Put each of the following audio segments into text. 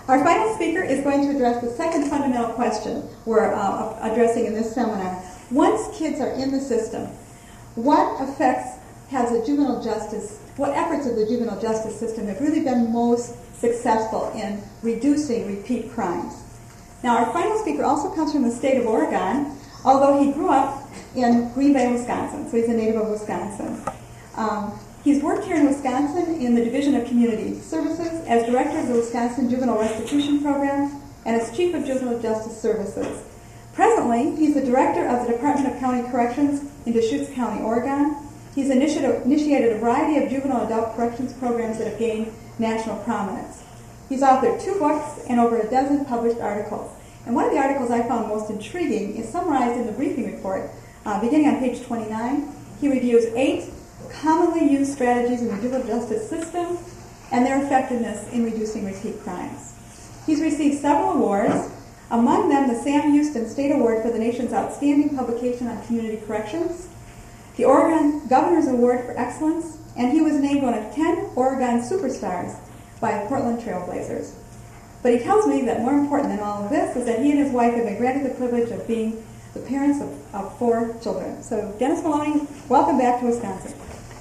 Our final speaker is going to address the second fundamental question we're addressing in this seminar. Once kids are in the system, what efforts of the juvenile justice system have really been most successful in reducing repeat crimes? Now, our final speaker also comes from the state of Oregon, although he grew up in Green Bay, Wisconsin, so he's a native of Wisconsin. He's worked here in Wisconsin in the Division of Community Services as director of the Wisconsin Juvenile Restitution Program and as chief of Juvenile Justice Services. Presently, he's the director of the Department of County Corrections in Deschutes County, Oregon. He's initiated a variety of juvenile adult corrections programs that have gained national prominence. He's authored 2 books and over a dozen published articles. And one of the articles I found most intriguing is summarized in the briefing report. Beginning on page 29, he reviews 8 commonly used strategies in the juvenile justice system and their effectiveness in reducing repeat crimes. He's received several awards, among them the Sam Houston State Award for the nation's outstanding publication on community corrections, the Oregon Governor's Award for Excellence, and he was named one of 10 Oregon Superstars by Portland Trailblazers. But he tells me that more important than all of this is that he and his wife have been granted the privilege of being the parents of 4 children. So Dennis Maloney, welcome back to Wisconsin.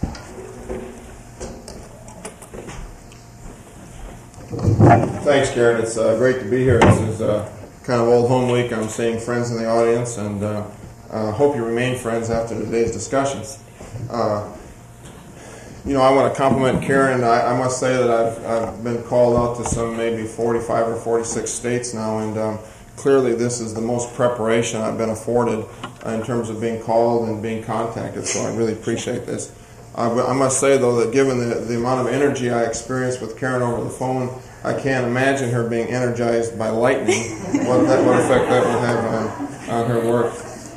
Thanks, Karen. It's great to be here. This is kind of old home week. I'm seeing friends in the audience, and hope you remain friends after today's discussions. I want to compliment Karen. I must say that I've been called out to some maybe 45 or 46 states now, and clearly this is the most preparation I've been afforded in terms of being called and being contacted, so I really appreciate this. I must say, though, that given the amount of energy I experienced with Karen over the phone, I can't imagine her being energized by lightning, what effect that would have on her work.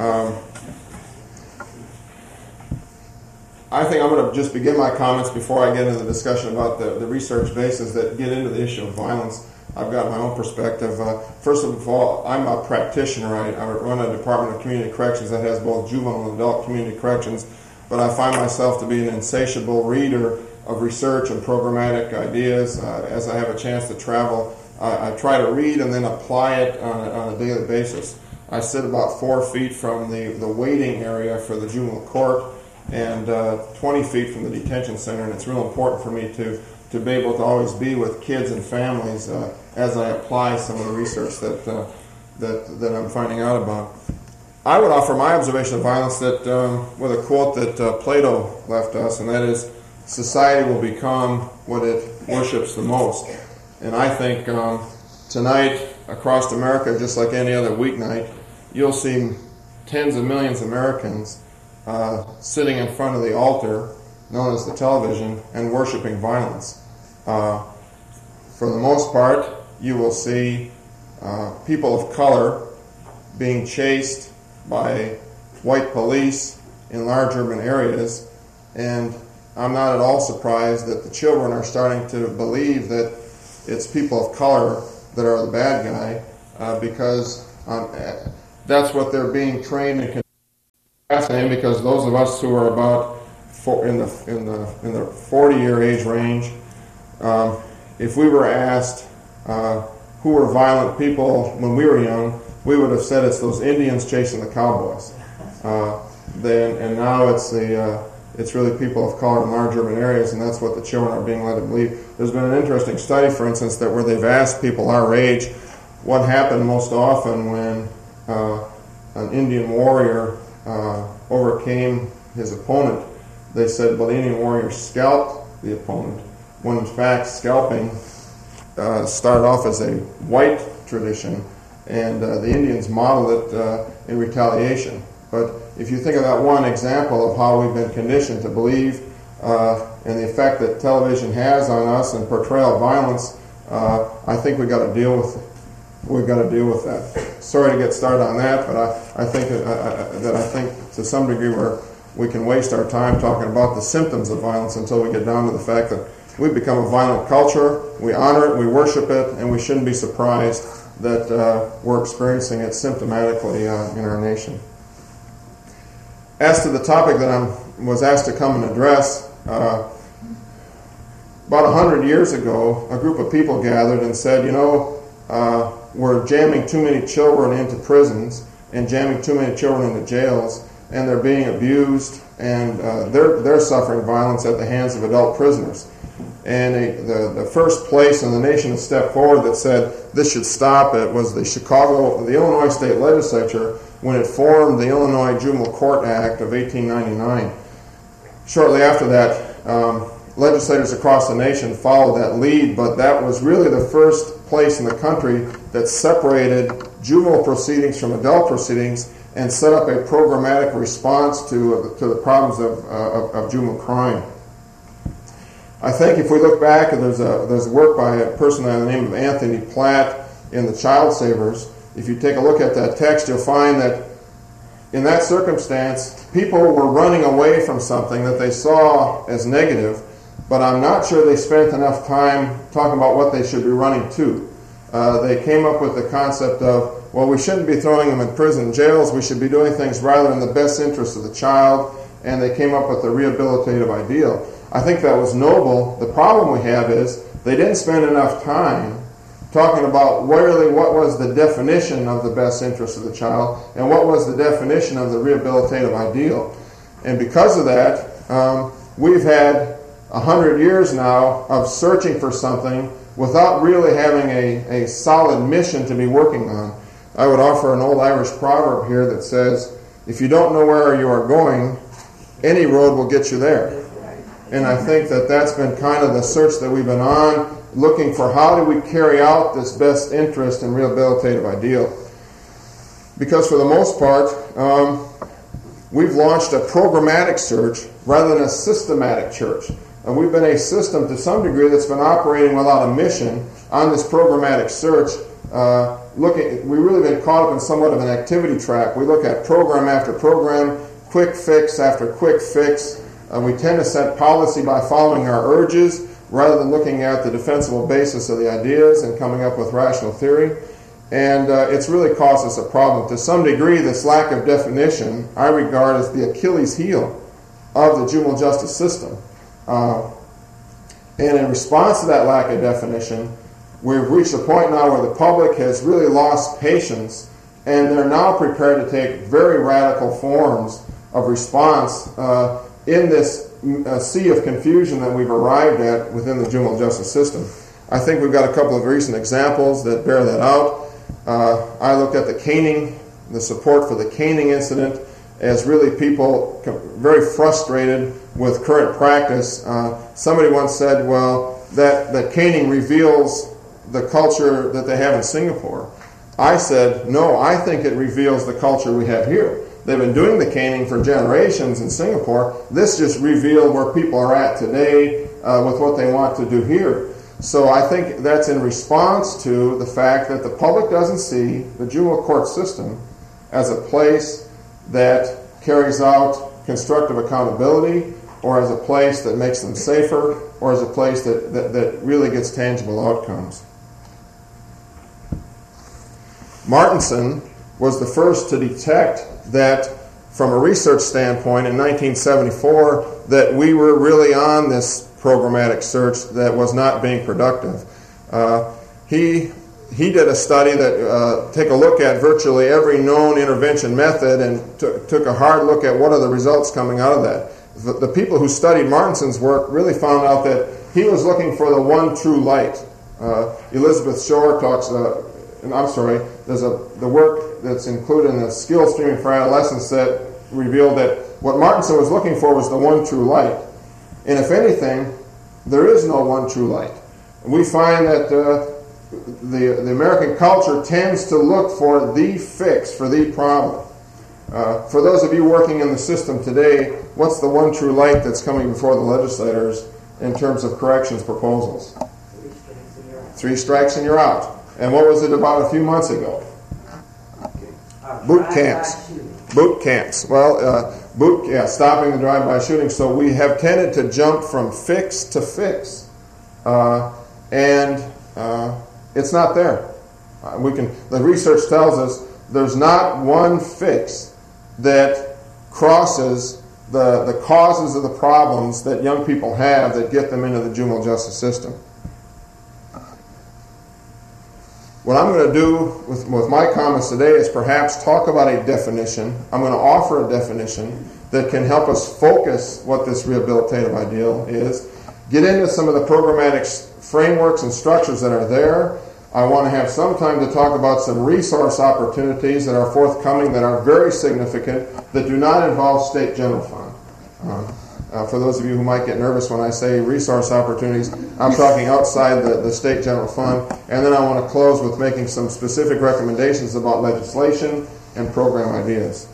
I think I'm going to just begin my comments before I get into the discussion about the research bases that get into the issue of violence. I've got my own perspective. First of all, I'm a practitioner. I run a Department of Community Corrections that has both juvenile and adult community corrections, but I find myself to be an insatiable reader of research and programmatic ideas. As I have a chance to travel, I try to read and then apply it on a daily basis. I sit about 4 feet from the waiting area for the juvenile court and 20 feet from the detention center, and it's real important for me to be able to always be with kids and families as I apply some of the research that I'm finding out about. I would offer my observation of violence that with a quote that Plato left us, and that is, society will become what it worships the most. And I think tonight across America, just like any other weeknight, you'll see tens of millions of Americans sitting in front of the altar known as the television and worshiping violence. For the most part, you will see people of color being chased by white police in large urban areas, and I'm not at all surprised that the children are starting to believe that it's people of color that are the bad guy, because that's what they're being trained and fascinating. Because those of us who are about in the 40-year age range, if we were asked who were violent people when we were young, we would have said it's those Indians chasing the cowboys. And now it's really people of color in large urban areas, and that's what the children are being led to believe. There's been an interesting study, for instance, where they've asked people our age what happened most often when an Indian warrior overcame his opponent. They said, well, the Indian warrior scalped the opponent, when in fact scalping started off as a white tradition, and the Indians modeled it in retaliation. But if you think of that one example of how we've been conditioned to believe and the effect that television has on us and portrayal of violence, I think we've got to deal with that. Sorry to get started on that, but I think to some degree we can waste our time talking about the symptoms of violence until we get down to the fact that we've become a violent culture. We honor it, we worship it, and we shouldn't be surprised that we're experiencing it symptomatically in our nation. As to the topic that I was asked to come and address, about 100 years ago, a group of people gathered and said, we're jamming too many children into prisons and jamming too many children into jails, and they're being abused, and they're suffering violence at the hands of adult prisoners. And the first place in the nation to step forward that said this should stop it was the Illinois State Legislature when it formed the Illinois Juvenile Court Act of 1899. Shortly after that, legislators across the nation followed that lead, but that was really the first place in the country that separated juvenile proceedings from adult proceedings and set up a programmatic response to the problems of juvenile crime. I think if we look back, there's a work by a person by the name of Anthony Platt in the Child Savers. If you take a look at that text, you'll find that in that circumstance, people were running away from something that they saw as negative, but I'm not sure they spent enough time talking about what they should be running to. They came up with the concept of, well, we shouldn't be throwing them in prison and jails, we should be doing things rather in the best interest of the child, and they came up with the rehabilitative ideal. I think that was noble. The problem we have is they didn't spend enough time talking about really what was the definition of the best interest of the child and what was the definition of the rehabilitative ideal. And because of that, we've had 100 years now of searching for something without really having a solid mission to be working on. I would offer an old Irish proverb here that says, if you don't know where you are going, any road will get you there. And I think that that's been kind of the search that we've been on, looking for how do we carry out this best interest and rehabilitative ideal. Because for the most part, we've launched a programmatic search rather than a systematic search. And we've been a system to some degree that's been operating without a mission on this programmatic search. We've really been caught up in somewhat of an activity track. We look at program after program, quick fix after quick fix. We tend to set policy by following our urges rather than looking at the defensible basis of the ideas and coming up with rational theory. And it's really caused us a problem. To some degree, this lack of definition I regard as the Achilles heel of the juvenile justice system. And in response to that lack of definition, we've reached a point now where the public has really lost patience, and they're now prepared to take very radical forms of response in this sea of confusion that we've arrived at within the juvenile justice system. I think we've got a couple of recent examples that bear that out. I looked at the caning, the support for the caning incident, as really people very frustrated with current practice. Somebody once said, well, that caning reveals the culture that they have in Singapore. I said, no, I think it reveals the culture we have here. They've been doing the caning for generations in Singapore. This just revealed where people are at today with what they want to do here. So I think that's in response to the fact that the public doesn't see the juvenile court system as a place that carries out constructive accountability, or as a place that makes them safer, or as a place that really gets tangible outcomes. Martinson was the first to detect that from a research standpoint in 1974 that we were really on this programmatic search that was not being productive. He did a study that took a look at virtually every known intervention method and took a hard look at what are the results coming out of that. The people who studied Martinson's work really found out that he was looking for the one true light. Elizabeth Shore talks, there's the work that's included in the Skill Streaming for Adolescents that revealed that what Martinson was looking for was the one true light. And if anything, there is no one true light. We find that the American culture tends to look for the fix for the problem. For those of you working in the system today, what's the one true light that's coming before the legislators in terms of corrections proposals? 3 strikes and you're out. And what was it about a few months ago? Boot camps. Boot camps. Well, stopping the drive-by shooting. So we have tended to jump from fix to fix, and it's not there. The research tells us there's not one fix that crosses the causes of the problems that young people have that get them into the juvenile justice system. What I'm going to do with my comments today is perhaps talk about a definition. I'm going to offer a definition that can help us focus what this rehabilitative ideal is, get into some of the programmatic frameworks and structures that are there. I want to have some time to talk about some resource opportunities that are forthcoming that are very significant that do not involve state general fund. For those of you who might get nervous when I say resource opportunities, I'm talking outside the state general fund. And then I want to close with making some specific recommendations about legislation and program ideas.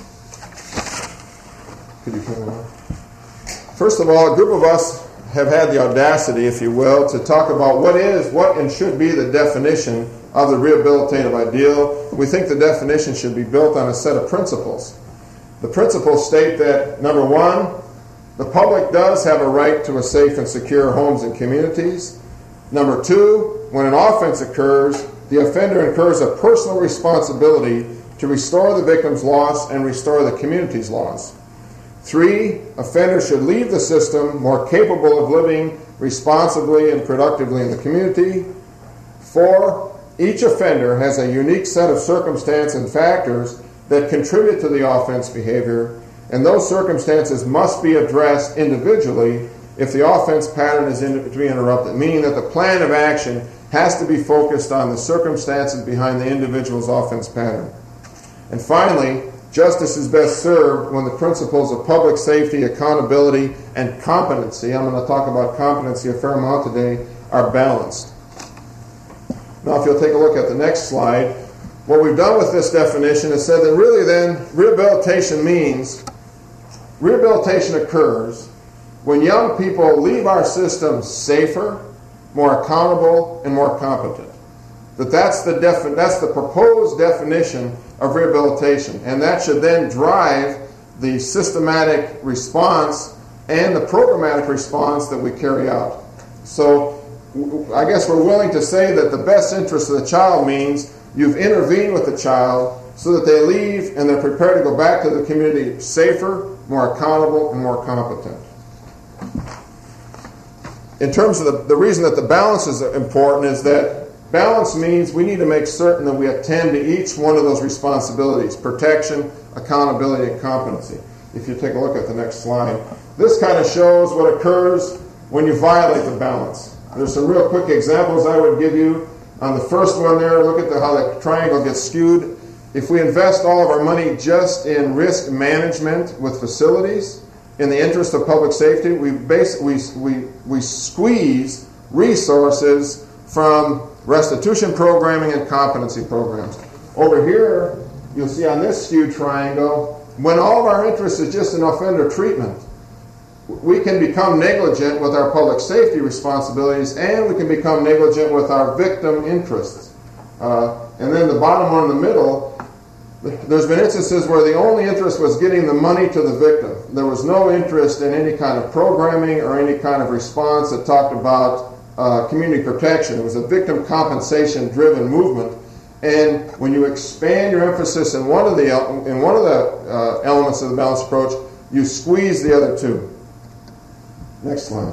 Could you turn it on? First of all, a group of us have had the audacity, if you will, to talk about what and should be the definition of the rehabilitative ideal. We think the definition should be built on a set of principles. The principles state that, number one, the public does have a right to a safe and secure homes and communities. Number two, when an offense occurs, the offender incurs a personal responsibility to restore the victim's loss and restore the community's loss. 3, offenders should leave the system more capable of living responsibly and productively in the community. 4, each offender has a unique set of circumstances and factors that contribute to the offense behavior, and those circumstances must be addressed individually if the offense pattern is to be interrupted, meaning that the plan of action has to be focused on the circumstances behind the individual's offense pattern. And finally, justice is best served when the principles of public safety, accountability, and competency, I'm going to talk about competency a fair amount today, are balanced. Now, if you'll take a look at the next slide, what we've done with this definition is said that really then rehabilitation occurs when young people leave our system safer, more accountable, and more competent. That's the proposed definition of rehabilitation, and that should then drive the systematic response and the programmatic response that we carry out. So I guess we're willing to say that the best interest of the child means you've intervened with the child so that they leave and they're prepared to go back to the community safer, more accountable, and more competent. In terms of the reason that the balance is important is that balance means we need to make certain that we attend to each one of those responsibilities: protection, accountability, and competency. If you take a look at the next slide, this kind of shows what occurs when you violate the balance. There's some real quick examples I would give you. On the first one there, look at how the triangle gets skewed. If we invest all of our money just in risk management with facilities, in the interest of public safety, we squeeze resources from restitution programming and competency programs. Over here, you'll see on this skewed triangle, when all of our interest is just in offender treatment, we can become negligent with our public safety responsibilities, and we can become negligent with our victim interests. And then the bottom one in the middle, there's been instances where the only interest was getting the money to the victim. There was no interest in any kind of programming or any kind of response that talked about community protection. It was a victim compensation-driven movement. And when you expand your emphasis in one of the elements of the balanced approach, you squeeze the other two. Next slide.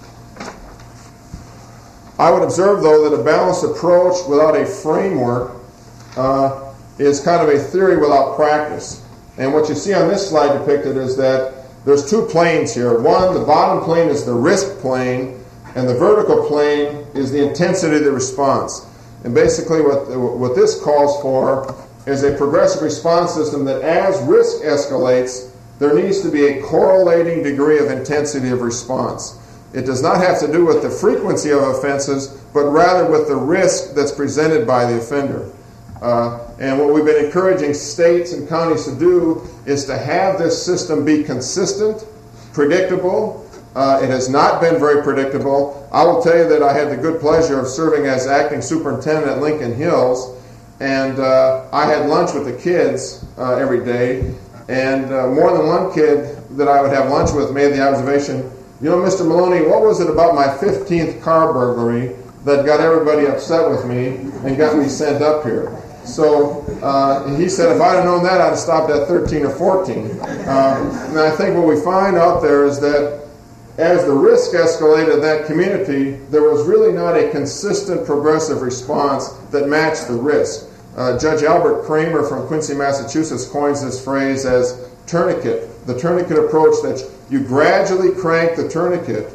I would observe, though, that a balanced approach without a framework is kind of a theory without practice. And what you see on this slide depicted is that there's two planes here. One, the bottom plane is the risk plane, and the vertical plane is the intensity of the response. And basically what this calls for is a progressive response system that as risk escalates, there needs to be a correlating degree of intensity of response. It does not have to do with the frequency of offenses, but rather with the risk that's presented by the offender. And what we've been encouraging states and counties to do is to have this system be consistent, predictable. It has not been very predictable. I will tell you that I had the good pleasure of serving as acting superintendent at Lincoln Hills, and I had lunch with the kids every day. And more than one kid that I would have lunch with made the observation, you know, Mr. Maloney, what was it about my 15th car burglary that got everybody upset with me and got me sent up here? So he said, if I'd have known that, I'd have stopped at 13 or 14. And I think what we find out there is that as the risk escalated in that community, there was really not a consistent progressive response that matched the risk. Judge Albert Kramer from Quincy, Massachusetts coins this phrase as tourniquet, the tourniquet approach, that you gradually crank the tourniquet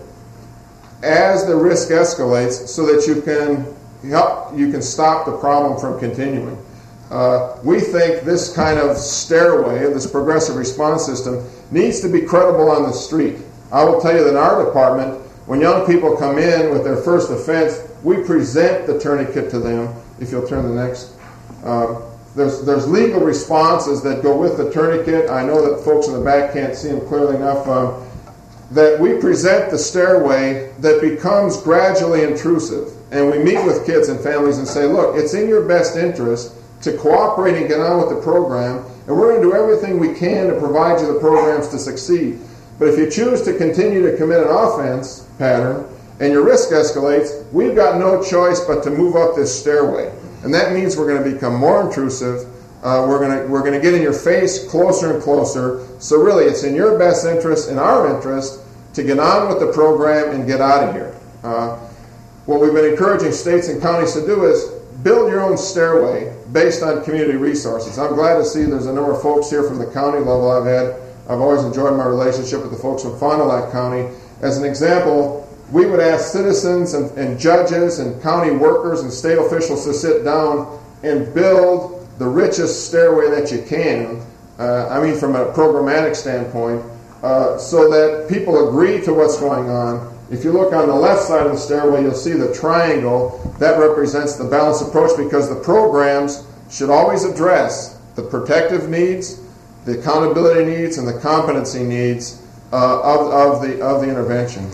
as the risk escalates so that you can stop the problem from continuing. We think this kind of stairway, this progressive response system, needs to be credible on the street. I will tell you that in our department, when young people come in with their first offense, we present the tourniquet to them. If you'll turn the next. There's legal responses that go with the tourniquet. I know that folks in the back can't see them clearly enough. That we present the stairway that becomes gradually intrusive. And we meet with kids and families and say, look, it's in your best interest to cooperate and get on with the program, and we're going to do everything we can to provide you the programs to succeed. But if you choose to continue to commit an offense pattern and your risk escalates, we've got no choice but to move up this stairway. And that means we're going to become more intrusive. We're going to get in your face closer and closer. So really, it's in your best interest, in our interest, to get on with the program and get out of here. What we've been encouraging states and counties to do is build your own stairway based on community resources. I'm glad to see there's a number of folks here from the county level I've always enjoyed my relationship with the folks from Fond du Lac County. As an example, we would ask citizens and judges and county workers and state officials to sit down and build the richest stairway that you can, from a programmatic standpoint, so that people agree to what's going on. If you look on the left side of the stairway, you'll see the triangle. That represents the balanced approach, because the programs should always address the protective needs, the accountability needs, and the competency needs of the intervention.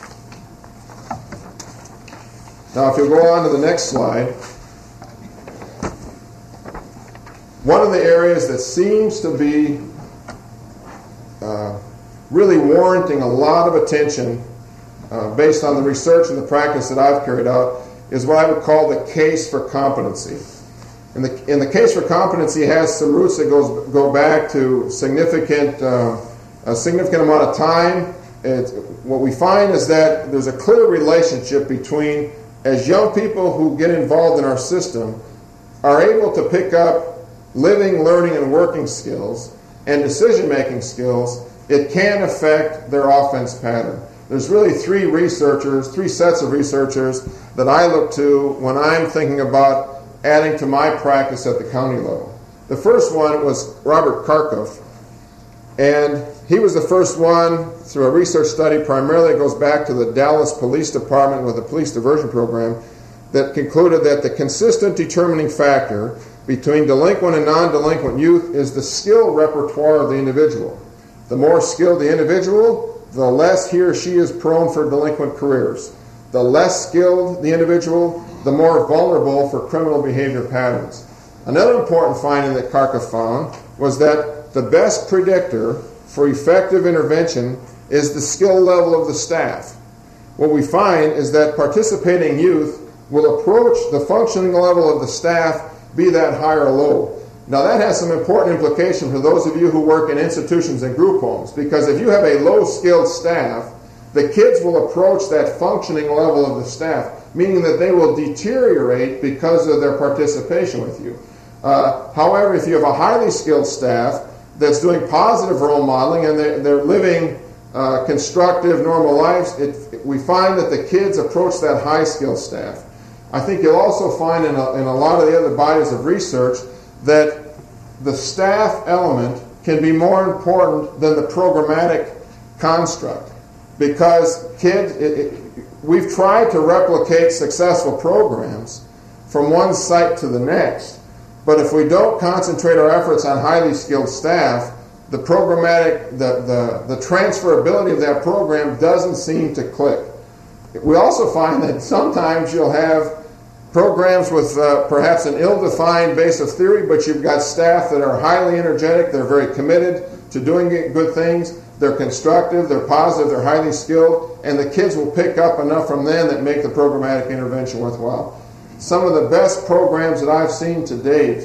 Now, if you go on to the next slide, one of the areas that seems to be really warranting a lot of attention based on the research and the practice that I've carried out is what I would call the case for competency. And the case for competency has some roots that go back to a significant amount of time. What we find is that there's a clear relationship between, as young people who get involved in our system are able to pick up living, learning, and working skills and decision-making skills, it can affect their offense pattern. There's really three sets of researchers that I look to when I'm thinking about adding to my practice at the county level. The first one was Robert Karkoff, and he was the first one through a research study, primarily it goes back to the Dallas Police Department with the police diversion program, that concluded that the consistent determining factor between delinquent and non-delinquent youth is the skill repertoire of the individual. The more skilled the individual, the less he or she is prone for delinquent careers. The less skilled the individual, the more vulnerable for criminal behavior patterns. Another important finding that Karkoff found was that the best predictor for effective intervention is the skill level of the staff. What we find is that participating youth will approach the functioning level of the staff, be that high or low. Now that has some important implication for those of you who work in institutions and group homes, because if you have a low-skilled staff, the kids will approach that functioning level of the staff, meaning that they will deteriorate because of their participation with you. However, if you have a highly skilled staff that's doing positive role modeling and they're living constructive, normal lives, we find that the kids approach that high-skilled staff. I think you'll also find in a lot of the other bodies of research that the staff element can be more important than the programmatic construct. Because we've tried to replicate successful programs from one site to the next, but if we don't concentrate our efforts on highly skilled staff, the programmatic, the transferability of that program doesn't seem to click. We also find that sometimes you'll have programs with perhaps an ill-defined base of theory, but you've got staff that are highly energetic, they're very committed to doing good things, they're constructive, they're positive, they're highly skilled, and the kids will pick up enough from them that make the programmatic intervention worthwhile. Some of the best programs that I've seen to date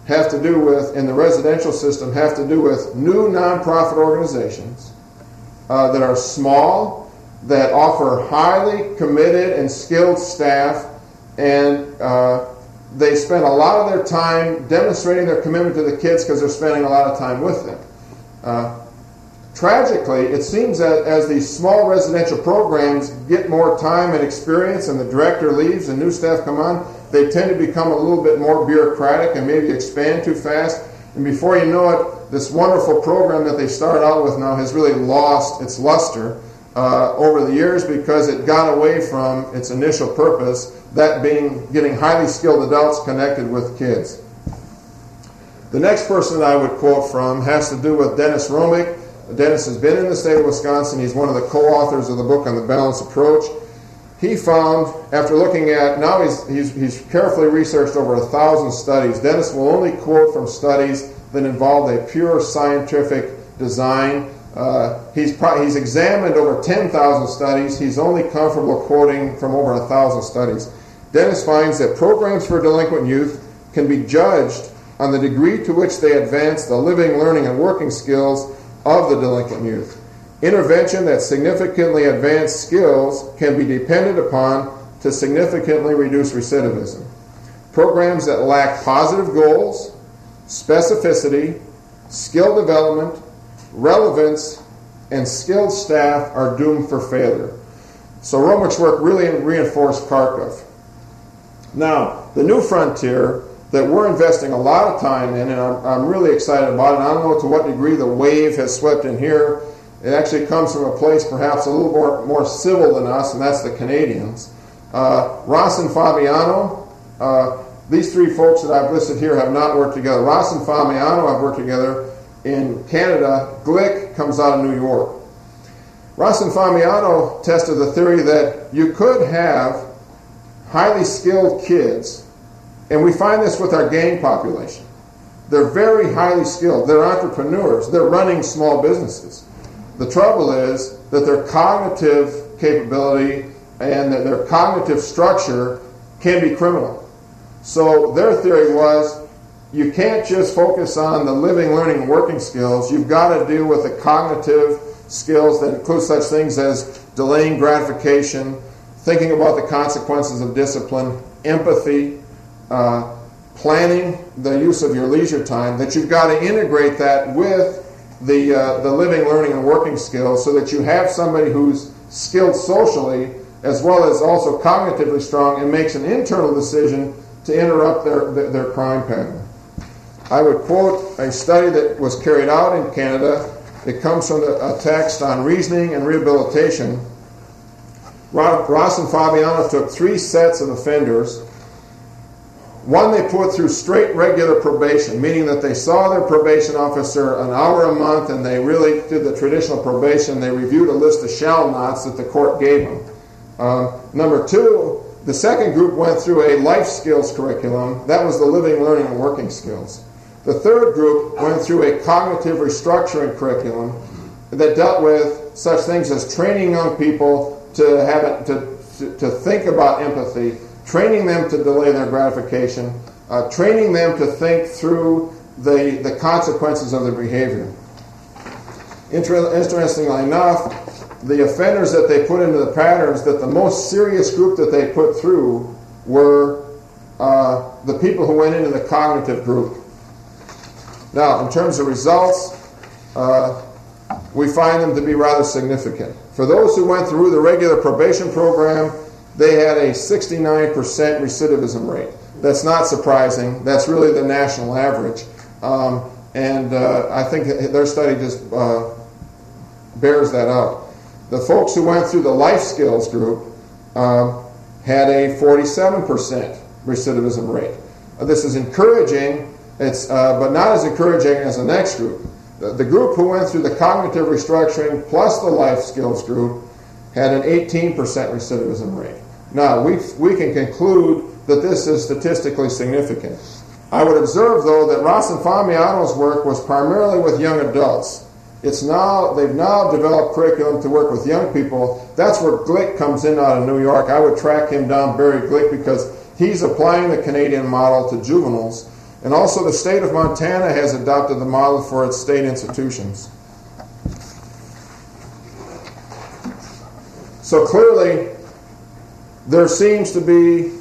have to do with, in the residential system, have to do with new nonprofit organizations that are small, that offer highly committed and skilled staff, and they spend a lot of their time demonstrating their commitment to the kids because they're spending a lot of time with them. Tragically, it seems that as these small residential programs get more time and experience and the director leaves and new staff come on, they tend to become a little bit more bureaucratic and maybe expand too fast. And before you know it, this wonderful program that they started out with now has really lost its luster over the years because it got away from its initial purpose, that being getting highly skilled adults connected with kids. The next person that I would quote from has to do with Dennis Romick. Dennis has been in the state of Wisconsin. He's one of the co-authors of the book on the balanced approach. He found, after looking at, now he's carefully researched over 1,000 studies. Dennis will only quote from studies that involve a pure scientific design. He's examined over 10,000 studies. He's only comfortable quoting from over 1,000 studies. Dennis finds that programs for delinquent youth can be judged on the degree to which they advance the living, learning, and working skills of the delinquent youth. Intervention that significantly advanced skills can be depended upon to significantly reduce recidivism. Programs that lack positive goals, specificity, skill development, relevance, and skilled staff are doomed for failure. So Romick's work really reinforced Kharkov. Now, the new frontier that we're investing a lot of time in, and I'm really excited about it. I don't know to what degree the wave has swept in here. It actually comes from a place perhaps a little more civil than us, and that's the Canadians. Ross and Fabiano, these three folks that I've listed here have not worked together. Ross and Fabiano have worked together in Canada. Glick comes out of New York. Ross and Fabiano tested the theory that you could have highly skilled kids, and we find this with our gang population. They're very highly skilled. They're entrepreneurs. They're running small businesses. The trouble is that their cognitive capability and that their cognitive structure can be criminal. So their theory was you can't just focus on the living, learning, and working skills. You've got to deal with the cognitive skills that include such things as delaying gratification, thinking about the consequences of discipline, empathy, planning the use of your leisure time, that you've got to integrate that with the living, learning, and working skills so that you have somebody who's skilled socially as well as also cognitively strong and makes an internal decision to interrupt their crime pattern. I would quote a study that was carried out in Canada. It comes from a text on reasoning and rehabilitation. Ross and Fabiano took 3 sets of offenders. One they put through straight regular probation, meaning that they saw their probation officer an hour a month and they really did the traditional probation. They reviewed a list of shall nots that the court gave them. Number 2, the second group went through a life skills curriculum. That was the living, learning, and working skills. The third group went through a cognitive restructuring curriculum that dealt with such things as training young people to think about empathy, training them to delay their gratification, training them to think through the consequences of their behavior. Interestingly enough, the offenders that they put into the patterns, that the most serious group that they put through were the people who went into the cognitive group. Now, in terms of results, we find them to be rather significant. For those who went through the regular probation program, they had a 69% recidivism rate. That's not surprising. That's really the national average. And I think their study just bears that out. The folks who went through the life skills group had a 47% recidivism rate. This is encouraging, but not as encouraging as the next group. The group who went through the cognitive restructuring plus the life skills group had an 18% recidivism rate. Now, we can conclude that this is statistically significant. I would observe, though, that Ross and Fabiano's work was primarily with young adults. They've now developed curriculum to work with young people. That's where Glick comes in out of New York. I would track him down, Barry Glick, because he's applying the Canadian model to juveniles. And also the state of Montana has adopted the model for its state institutions. So clearly, there seems to be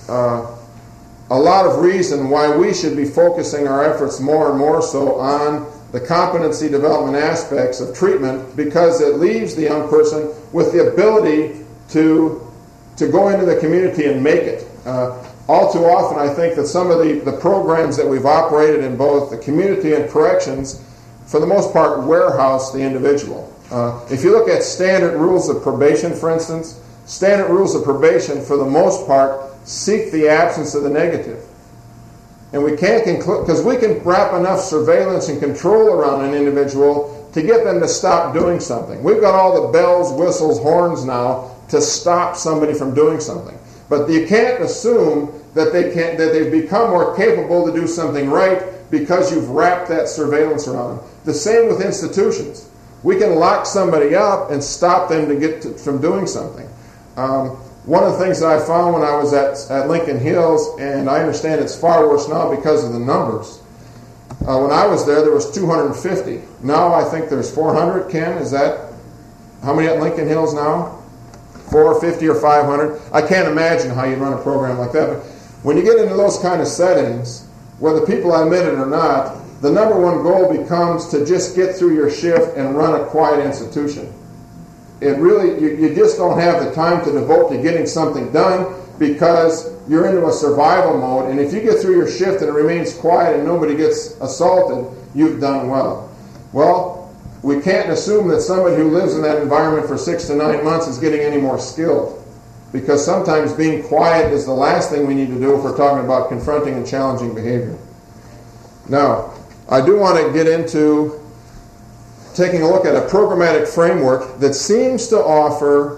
a lot of reason why we should be focusing our efforts more and more so on the competency development aspects of treatment, because it leaves the young person with the ability to go into the community and make it. All too often, I think that some of the programs that we've operated in both the community and corrections, for the most part, warehouse the individual. If you look at standard rules of probation, for instance, standard rules of probation, for the most part, seek the absence of the negative. And we can't conclude, because we can wrap enough surveillance and control around an individual to get them to stop doing something. We've got all the bells, whistles, horns now to stop somebody from doing something. But you can't assume that they've become more capable to do something right because you've wrapped that surveillance around them. The same with institutions. We can lock somebody up and stop them from doing something. One of the things that I found when I was at Lincoln Hills, and I understand it's far worse now because of the numbers. When I was there was 250. Now I think there's 400, Ken. Is that how many at Lincoln Hills now? 450 or 500? I can't imagine how you run a program like that. But when you get into those kind of settings, whether people admit it or not, the number one goal becomes to just get through your shift and run a quiet institution. It really, you just don't have the time to devote to getting something done because you're into a survival mode. And if you get through your shift and it remains quiet and nobody gets assaulted, you've done well. Well, we can't assume that somebody who lives in that environment for 6 to 9 months is getting any more skilled, because sometimes being quiet is the last thing we need to do if we're talking about confronting and challenging behavior. Now, I do want to get into taking a look at a programmatic framework that seems to offer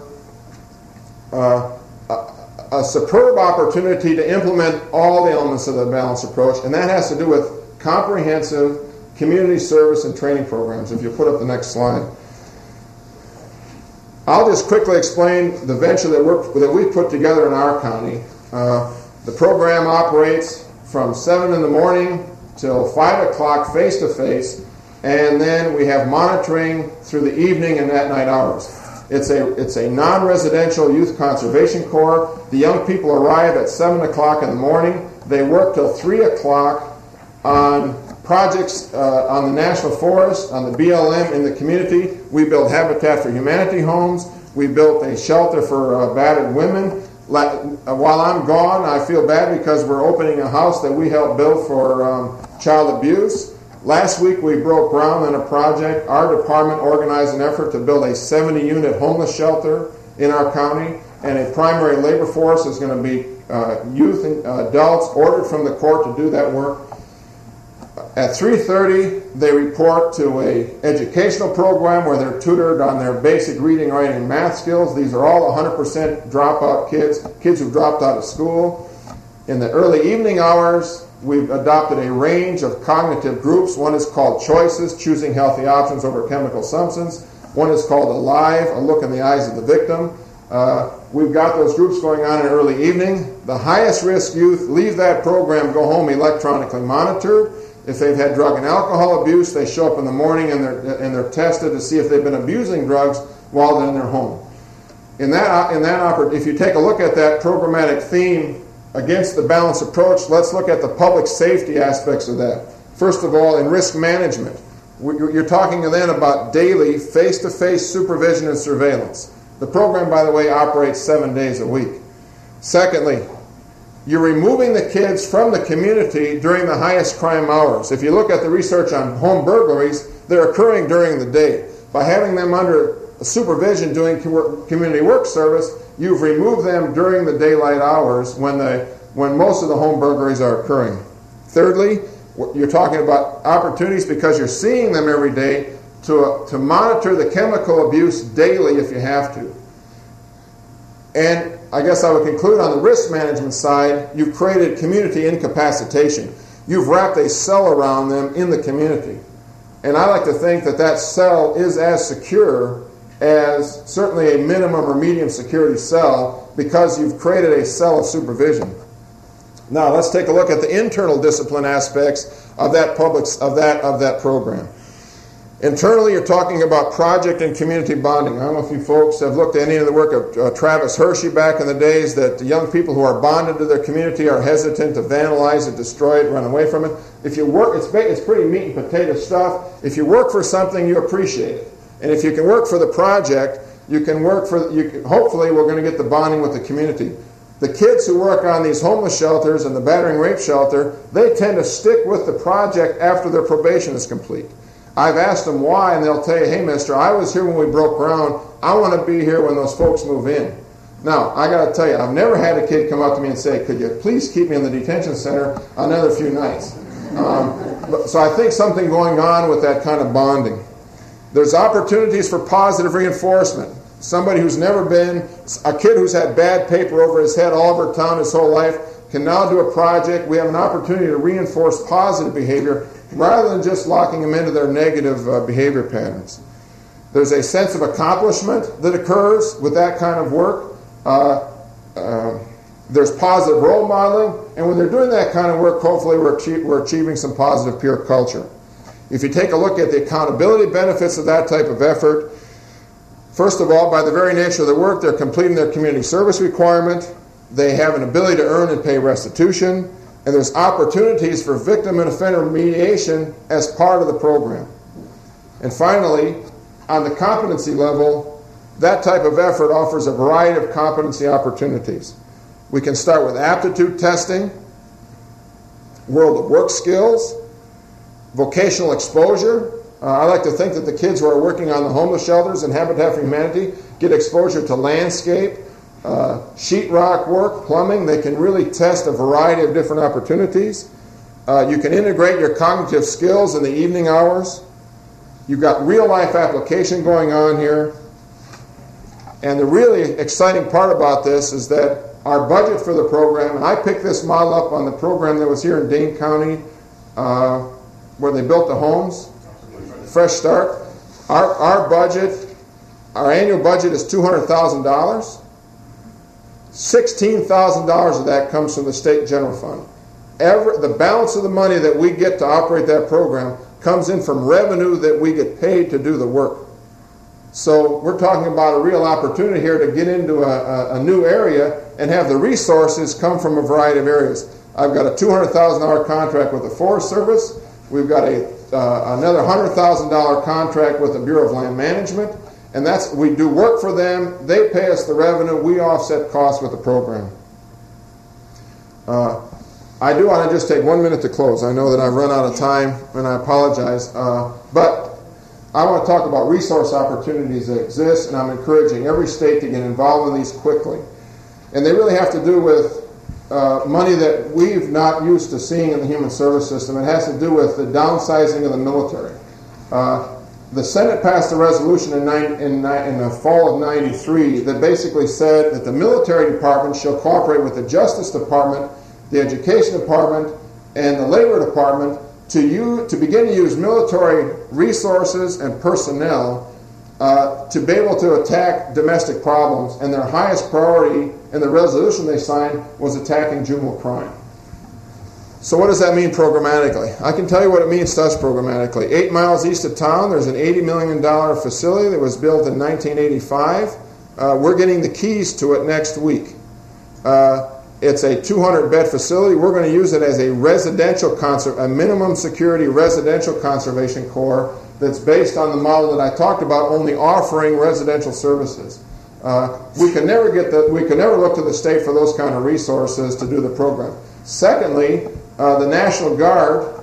a superb opportunity to implement all the elements of the balanced approach, and that has to do with comprehensive community service and training programs. If you put up the next slide. I'll just quickly explain the venture that we've put together in our county. The program operates from 7 in the morning till 5 o'clock face-to-face, and then we have monitoring through the evening and at night hours. It's a non-residential youth conservation corps. The young people arrive at 7 o'clock in the morning. They work till 3 o'clock on projects on the National Forest, on the BLM in the community. We build Habitat for Humanity homes. We built a shelter for battered women. While I'm gone, I feel bad because we're opening a house that we helped build for child abuse. Last week we broke ground on a project. Our department organized an effort to build a 70-unit homeless shelter in our county, and a primary labor force is going to be youth and adults ordered from the court to do that work. At 3:30, they report to an educational program where they're tutored on their basic reading, writing, and math skills. These are all 100% dropout kids who've dropped out of school. In the early evening hours, we've adopted a range of cognitive groups. One is called Choices, Choosing Healthy Options Over Chemical Substance. One is called Alive, A Look in the Eyes of the Victim. We've got those groups going on in early evening. The highest risk youth leave that program, go home electronically monitored. If they've had drug and alcohol abuse, they show up in the morning and they're tested to see if they've been abusing drugs while they're in their home. If you take a look at that programmatic theme against the balanced approach, let's look at the public safety aspects of that. First of all, in risk management, you're talking then about daily face-to-face supervision and surveillance. The program, by the way, operates 7 days a week. Secondly, you're removing the kids from the community during the highest crime hours. If you look at the research on home burglaries, they're occurring during the day. By having them under supervision doing community work service, you've removed them during the daylight hours when most of the home burglaries are occurring. Thirdly, you're talking about opportunities because you're seeing them every day to monitor the chemical abuse daily if you have to. And I guess I would conclude on the risk management side, you've created community incapacitation. You've wrapped a cell around them in the community. And I like to think that that cell is as secure as certainly a minimum or medium security cell because you've created a cell of supervision. Now let's take a look at the internal discipline aspects of that program. Internally, you're talking about project and community bonding. I don't know if you folks have looked at any of the work of Travis Hershey back in the days, that the young people who are bonded to their community are hesitant to vandalize it, destroy it, run away from it. If you work, it's pretty meat and potato stuff. If you work for something, you appreciate it. And if you can work for the project, hopefully we're going to get the bonding with the community. The kids who work on these homeless shelters and the battering rape shelter, they tend to stick with the project after their probation is complete. I've asked them why, and they'll tell you, hey, mister, I was here when we broke ground. I want to be here when those folks move in. Now, I got to tell you, I've never had a kid come up to me and say, could you please keep me in the detention center another few nights? So I think something going on with that kind of bonding. There's opportunities for positive reinforcement. Somebody who's never been, a kid who's had bad paper over his head all over town his whole life, can now do a project. We have an opportunity to reinforce positive behavior rather than just locking them into their negative behavior patterns. There's a sense of accomplishment that occurs with that kind of work. There's positive role modeling, and when they're doing that kind of work, hopefully we're achieving some positive peer culture. If you take a look at the accountability benefits of that type of effort, first of all, by the very nature of the work, they're completing their community service requirement. They have an ability to earn and pay restitution, and there's opportunities for victim and offender mediation as part of the program. And finally, on the competency level, that type of effort offers a variety of competency opportunities. We can start with aptitude testing, world of work skills, vocational exposure. I like to think that the kids who are working on the homeless shelters and Habitat for Humanity get exposure to landscape, sheetrock work, plumbing. They can really test a variety of different opportunities. You can integrate your cognitive skills in the evening hours. You've got real-life application going on here. And the really exciting part about this is that our budget for the program, and I picked this model up on the program that was here in Dane County where they built the homes, Fresh Start. Our budget, our annual budget is $200,000. $16,000 of that comes from the state general fund. The balance of the money that we get to operate that program comes in from revenue that we get paid to do the work. So we're talking about a real opportunity here to get into a new area and have the resources come from a variety of areas. I've got a $200,000 contract with the Forest Service. We've got another $100,000 contract with the Bureau of Land Management. And we do work for them. They pay us the revenue. We offset costs with the program. I do want to just take 1 minute to close. I know that I've run out of time, and I apologize. But I want to talk about resource opportunities that exist, and I'm encouraging every state to get involved in these quickly. And they really have to do with money that we've not used to seeing in the human service system. It has to do with the downsizing of the military. The Senate passed a resolution in the fall of '93 that basically said that the military department shall cooperate with the Justice Department, the Education Department, and the Labor Department to begin to use military resources and personnel to be able to attack domestic problems. And their highest priority in the resolution they signed was attacking juvenile crime. So what does that mean programmatically? I can tell you what it means to us programmatically. 8 miles east of town, there's an $80 million facility that was built in 1985. We're getting the keys to it next week. It's a 200-bed facility. We're going to use it as a minimum security residential conservation corps that's based on the model that I talked about, only offering residential services. We can never look to the state for those kind of resources to do the program. Secondly, the National Guard,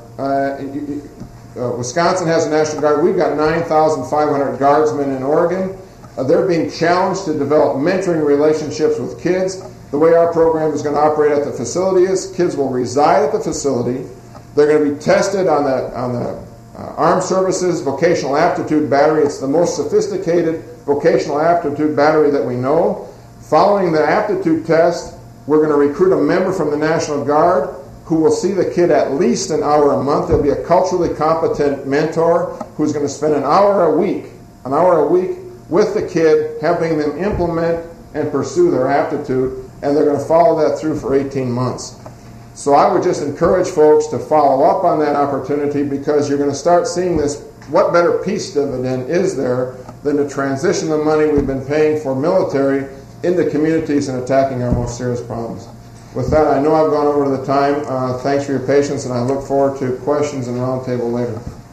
Wisconsin has a National Guard. We've got 9,500 guardsmen in Oregon. They're being challenged to develop mentoring relationships with kids. The way our program is going to operate at the facility is kids will reside at the facility. They're going to be tested on the Armed Services Vocational Aptitude Battery. It's the most sophisticated vocational aptitude battery that we know. Following the aptitude test, we're going to recruit a member from the National Guard who will see the kid at least an hour a month. There'll be a culturally competent mentor who's going to spend an hour a week with the kid, helping them implement and pursue their aptitude, and they're going to follow that through for 18 months. So I would just encourage folks to follow up on that opportunity, because you're going to start seeing this. What better peace dividend is there than to transition the money we've been paying for military into communities and attacking our most serious problems? With that, I know I've gone over the time. Thanks for your patience, and I look forward to questions and roundtable later.